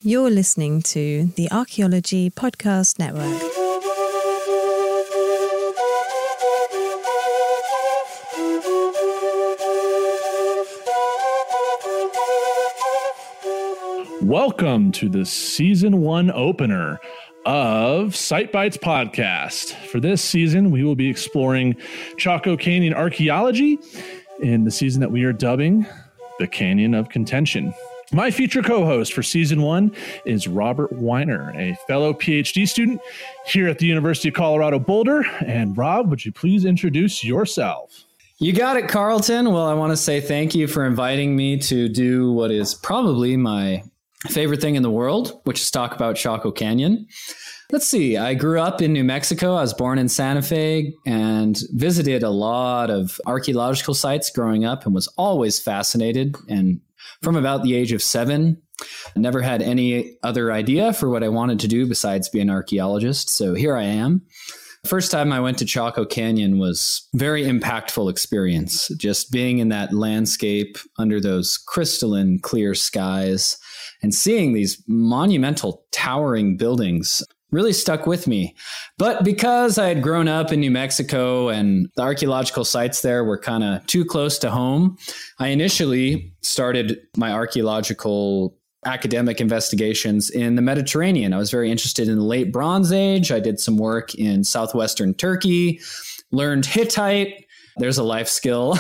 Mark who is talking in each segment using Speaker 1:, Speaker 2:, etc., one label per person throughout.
Speaker 1: You're listening to the Archaeology Podcast Network.
Speaker 2: Welcome to the Season 1 opener of Site Bites Podcast. For this season, we will be exploring Chaco Canyon archaeology in the season that we are dubbing the Canyon of Contention. My feature co-host for Season 1 is Robert Weiner, a fellow PhD student here at the University of Colorado Boulder. And Rob, would you please introduce yourself?
Speaker 3: You got it, Carlton. Well, I want to say thank you for inviting me to do what is probably my favorite thing in the world, which is talk about Chaco Canyon. Let's see. I grew up in New Mexico. I was born in Santa Fe and visited a lot of archaeological sites growing up and was always fascinated. And from about the age of 7, I never had any other idea for what I wanted to do besides be an archaeologist. So here I am. First time I went to Chaco Canyon was very impactful experience. Just being in that landscape under those crystalline clear skies and seeing these monumental towering buildings really stuck with me. But because I had grown up in New Mexico and the archaeological sites there were kind of too close to home, I initially started my archaeological academic investigations in the Mediterranean. I was very interested in the late Bronze Age. I did some work in southwestern Turkey, learned Hittite. There's a life skill.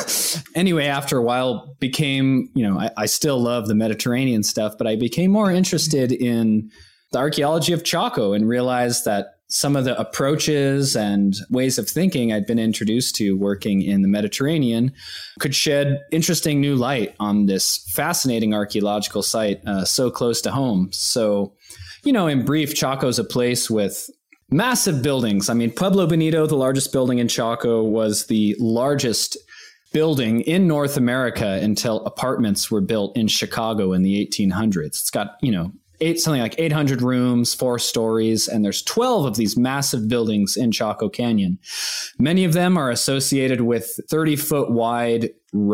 Speaker 3: Anyway, after a while became, I still love the Mediterranean stuff, but I became more interested in the archaeology of Chaco and realized that some of the approaches and ways of thinking I'd been introduced to working in the Mediterranean could shed interesting new light on this fascinating archaeological site so close to home. So, in brief, Chaco is a place with massive buildings. I mean, Pueblo Bonito, the largest building in Chaco, was the largest building in North America until apartments were built in Chicago in the 1800s. It's got, something like 800 rooms, 4 stories, and there's 12 of these massive buildings in Chaco Canyon. Many of them are associated with 30-foot wide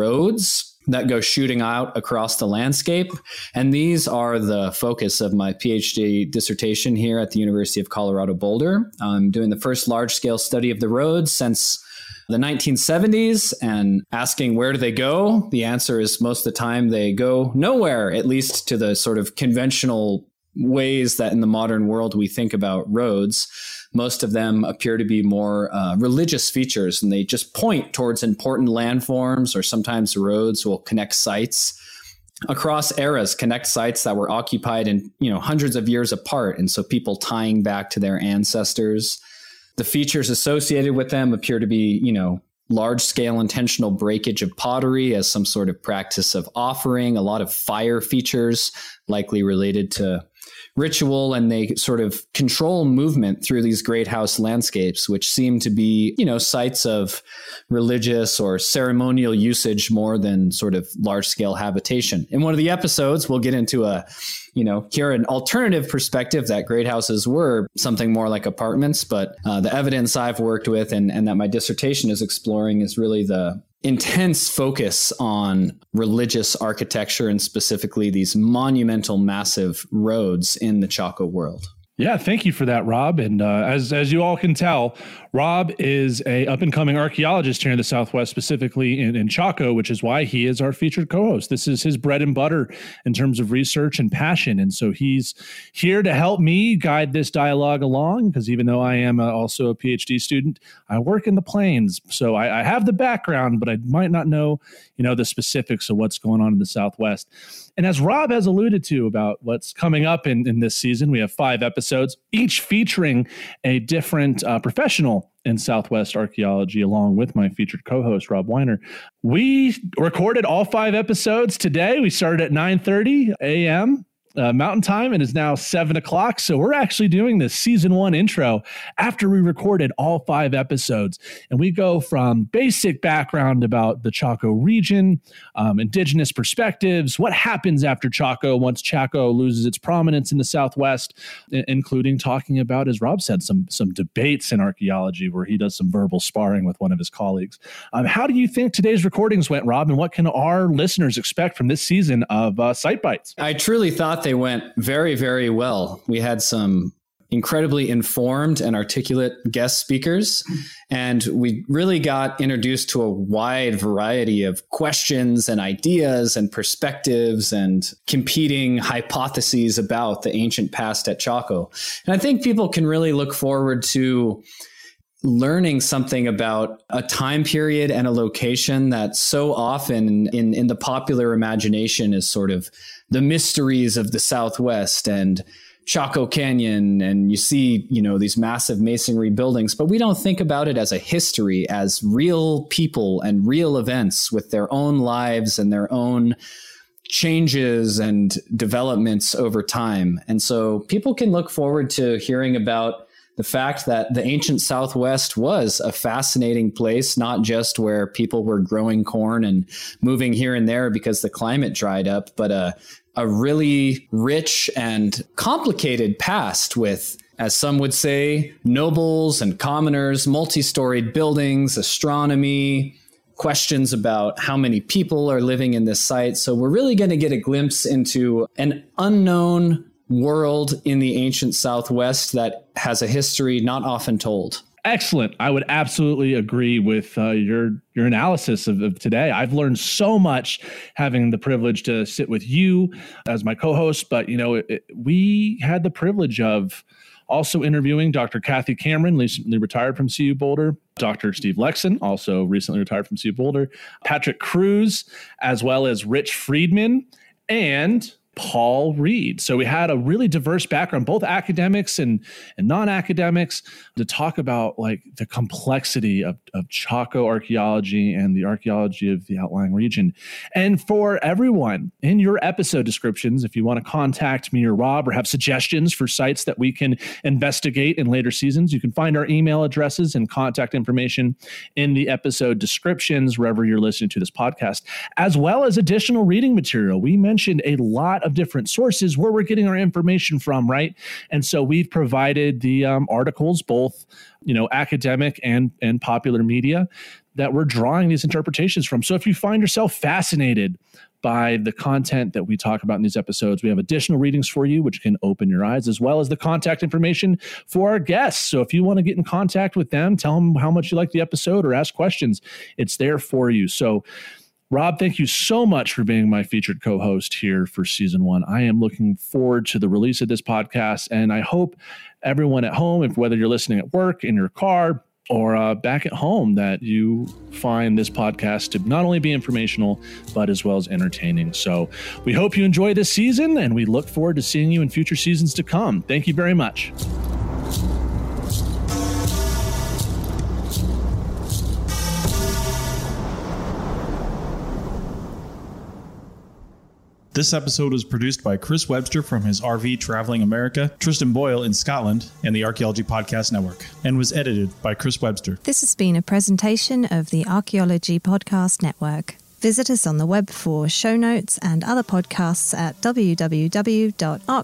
Speaker 3: roads that go shooting out across the landscape. And these are the focus of my PhD dissertation here at the University of Colorado Boulder. I'm doing the first large-scale study of the roads since the 1970s and asking where do they go? The answer is most of the time they go nowhere, at least to the sort of conventional ways that in the modern world we think about roads. Most of them appear to be more religious features, and they just point towards important landforms, or sometimes roads will connect sites across eras, connect sites that were occupied in, hundreds of years apart. And so people tying back to their ancestors. The features associated with them appear to be, large-scale intentional breakage of pottery as some sort of practice of offering, a lot of fire features likely related to ritual, and they sort of control movement through these great house landscapes, which seem to be, sites of religious or ceremonial usage more than sort of large-scale habitation. In one of the episodes, we'll get into here an alternative perspective that great houses were something more like apartments, but the evidence I've worked with and that my dissertation is exploring is really the intense focus on religious architecture and specifically these monumental, massive roads in the Chaco world.
Speaker 2: Yeah, thank you for that, Rob. And as you all can tell, Rob is a up-and-coming archaeologist here in the Southwest, specifically in Chaco, which is why he is our featured co-host. This is his bread and butter in terms of research and passion. And so he's here to help me guide this dialogue along, because even though I am also a PhD student, I work in the plains. So I have the background, but I might not know, the specifics of what's going on in the Southwest. And as Rob has alluded to about what's coming up in this season, we have 5 episodes, each featuring a different professional in Southwest archaeology, along with my featured co-host, Rob Weiner. We recorded all 5 episodes today. We started at 9:30 a.m. Mountain Time, and it's now 7 o'clock. So we're actually doing this Season 1 intro after we recorded all 5 episodes. And we go from basic background about the Chaco region, indigenous perspectives, what happens after Chaco once Chaco loses its prominence in the Southwest, including talking about, as Rob said, some debates in archaeology where he does some verbal sparring with one of his colleagues. How do you think today's recordings went, Rob, and what can our listeners expect from this season of Site Bites?
Speaker 3: I truly thought they went very, very well. We had some incredibly informed and articulate guest speakers, and we really got introduced to a wide variety of questions and ideas and perspectives and competing hypotheses about the ancient past at Chaco. And I think people can really look forward to learning something about a time period and a location that so often in the popular imagination is sort of the mysteries of the Southwest and Chaco Canyon, and you see, these massive masonry buildings, but we don't think about it as a history, as real people and real events with their own lives and their own changes and developments over time. And so people can look forward to hearing about the fact that the ancient Southwest was a fascinating place, not just where people were growing corn and moving here and there because the climate dried up, but a really rich and complicated past with, as some would say, nobles and commoners, multi-storied buildings, astronomy, questions about how many people are living in this site. So we're really going to get a glimpse into an unknown world in the ancient Southwest that has a history not often told.
Speaker 2: Excellent. I would absolutely agree with your analysis of today. I've learned so much having the privilege to sit with you as my co-host, but we had the privilege of also interviewing Dr. Kathy Cameron, recently retired from CU Boulder, Dr. Steve Lexon, also recently retired from CU Boulder, Patrick Cruz, as well as Rich Friedman, and Paul Reed. So we had a really diverse background, both academics and non-academics, to talk about like the complexity of Chaco archaeology and the archaeology of the outlying region. And for everyone, in your episode descriptions, if you want to contact me or Rob or have suggestions for sites that we can investigate in later seasons, you can find our email addresses and contact information in the episode descriptions wherever you're listening to this podcast, as well as additional reading material. We mentioned a lot of different sources where we're getting our information from, right? And so we've provided the articles, both academic and popular media, that we're drawing these interpretations from. So if you find yourself fascinated by the content that we talk about in these episodes, we have additional readings for you, which can open your eyes, as well as the contact information for our guests. So if you want to get in contact with them, tell them how much you like the episode or ask questions, it's there for you. So Rob, thank you so much for being my featured co-host here for season 1. I am looking forward to the release of this podcast, and I hope everyone at home, whether you're listening at work, in your car, or back at home, that you find this podcast to not only be informational, but as well as entertaining. So we hope you enjoy this season, and we look forward to seeing you in future seasons to come. Thank you very much.
Speaker 4: This episode was produced by Chris Webster from his RV Traveling America, Tristan Boyle in Scotland, and the Archaeology Podcast Network, and was edited by Chris Webster.
Speaker 1: This has been a presentation of the Archaeology Podcast Network. Visit us on the web for show notes and other podcasts at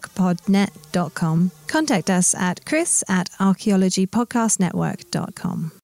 Speaker 1: www.archpodnet.com. Contact us at chris@archaeologypodcastnetwork.com.